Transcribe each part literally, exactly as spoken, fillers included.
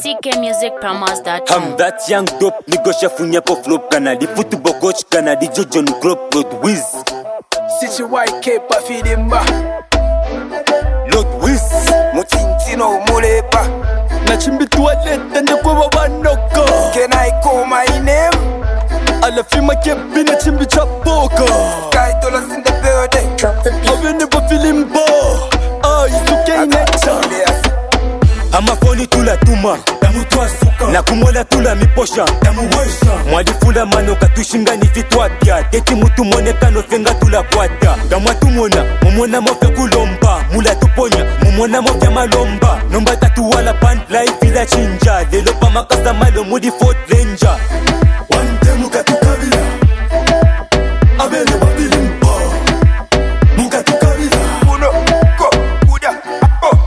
C K music promos dot com. I'm that young dope, nigga shafunya po flop Canada, football coach Canada, Jojo Club, Lord Wiz. City white cape pa fidimba. Lord Wiz. Mutintino mulepa. Na chimbi toilette and the kwa wanoko. Can I call my name? Alla fima kepi na chimbi chapoka. Sky dollars in the building. Drop the beat. I've never feeling bo. Ah, it's okay nature. Ama phone tula tuma damu twasuka na kumola tula miposha damu wesha mwadifula mano katushinga ni vitwa bya teti mutu monekano fenga tula kwata gamwa tumona mumona mofe kulomba mula tuponya mumona mofe malomba nomba tatu wala pan life ila chinja lelo pa makasa malo mudi Fort Ranger one day mukatukabila abele wabilimba mukatukabila uno ko kuda oh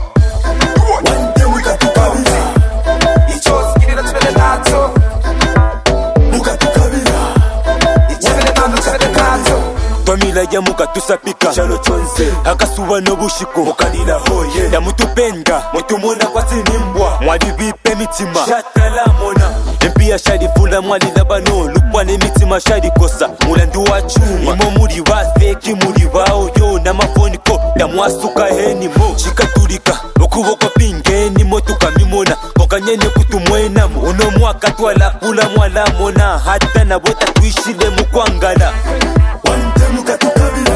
Famila ya muka tusapika Chalo chonze Akasuwa no bushiko Mokadila hoye Ya mutupenda Mutumona kwa sinimbwa Mwadi vipe mitima Shatala mona Mpia shadi fula mwali labano Lupwane mitima shadi kosa Mulandu wa chuma Imo muri wa feki muri wa oyo Na mafoni ko Ya mwasuka heni mo Chikaturika Okuwoko pingeni mo tukamimona Kokanyene kutumwena mo Uno mwaka tuwala pula mwala mona Hata na bota tuishile mukwangala one day mukatukabila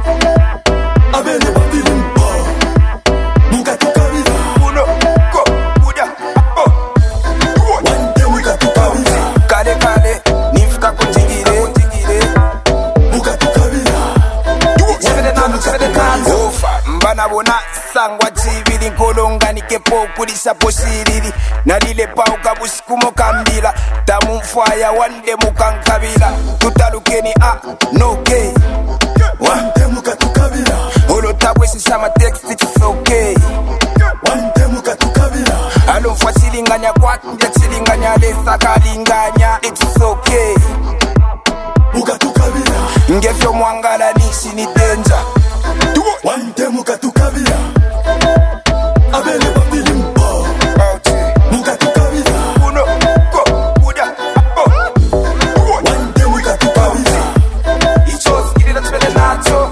abele wabilimba mukatukabila uno ko kuda oh one day mukatukabila kale kale nifika kutigire kutigire mukatukabila yebele nanu tsede kanzo ofa mbana bona sangwa chibili nkolonga nikepo kulisa posiriri nalile pauka busikumo kambila tamumfaya wande mukankabila tutalukeni a no gay one day mukatukabila holo tabwesi sama text it's okay one day mukatukabila alo mfasilinganya kwati ndia chilinganya lesa kalinganya it's okay mukatukabila ngefyo mwangala nisi ni danger one day mukatukabila abele wabilimba mukatukabila uno ko kuda oh one day mukatukabila ichos kirira tsede nacho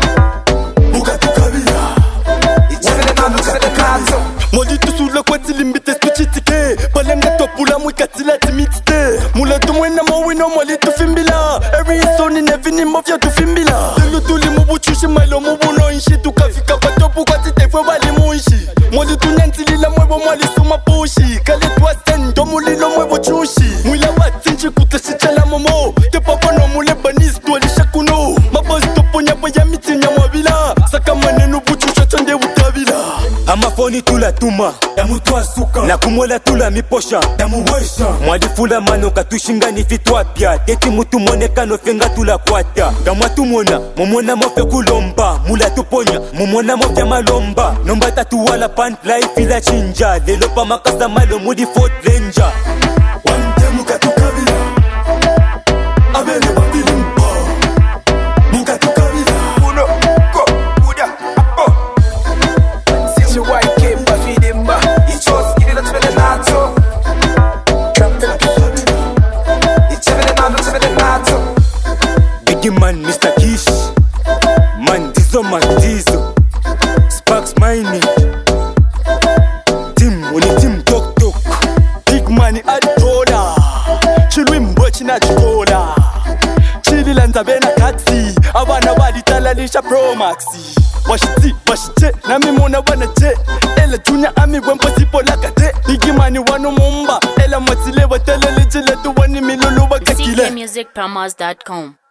mukatukabila yebele nanu tsede kanzo Moli tusula kwa tilimbite spichitike Palemna topula mwikatila timidite Mula tumwena mawino moli tufimbila Every son in every name of ya tufimbila Telu tuli mubuchushi mailo mubuno inshi Tukafika patopu kwa titefwe wali muishi Moli tunyantilila mwebo mwali suma pushi Kale tuwa sendo mulilo mwebo chushi Mwila watinji kutashichala momo Tepapo no mule banis tuwalisha kuno Mabos topo nyabo ya miti nyamwabila Saka manenu buchusha chonde utabila ama phone tula tuma damu twasuka na kumola tula miposha damu wesha mwadifula mano katushinga ni vitwa bya teti mutu monekano fenga tula kwata gamwa tumona mumona mofe kulomba mula tuponya mumona mofe malomba nomba tatu wala pan life ila chinja lelo pa makasa malo mudi Fort Ranger one day mukatukabila abele wabilimba mukatukabila uno ko kuda oh city white cape pa fidimba ichos kirira tsede nacho Drop the beat. yebele nanu tsede nacho Biggie man, Mister Kish Man, Dizo man, Dizo Sparks Mining Team, uni team tok tok Big money adola Chilwi mbochi na chikola Chili lanza bena katsi Abana wali talalisha Pro Maxi Washiti, washite, na mimona wana che Ela junior ami wempo sipo lakate Big money wano mumba Ela matile watelele jile tuwani milulu C K wakakile music promos dot com.